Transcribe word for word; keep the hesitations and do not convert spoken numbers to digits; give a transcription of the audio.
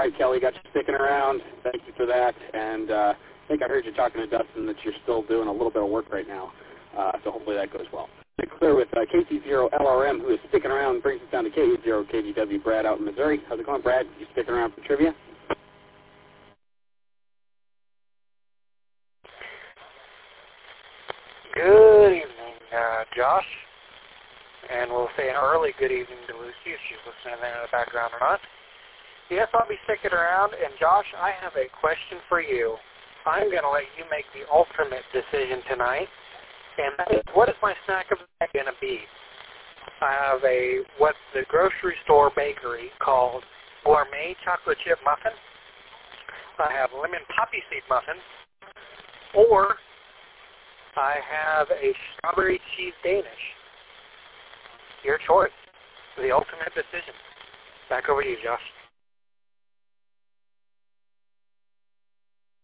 right, Kelly, got you sticking around. Thank you for that. And uh, I think I heard you talking to Dustin that you're still doing a little bit of work right now. Uh, so hopefully that goes well. Clear with uh, K C zero L R M, who is sticking around and brings us down to K eight zero K V W, Brad out in Missouri. How's it going, Brad? You sticking around for trivia? Good evening, uh, Josh. And we'll say an early good evening to Lucy if she's listening there in the background or not. Yes, I'll be sticking around. And Josh, I have a question for you. I'm going to let you make the ultimate decision tonight. And that is, what is my snack of the day going to be? I have a, what the grocery store bakery called Gourmet Chocolate Chip Muffin. I have lemon poppy seed muffin. Or I have a strawberry cheese Danish. Your choice. The ultimate decision. Back over to you, Josh.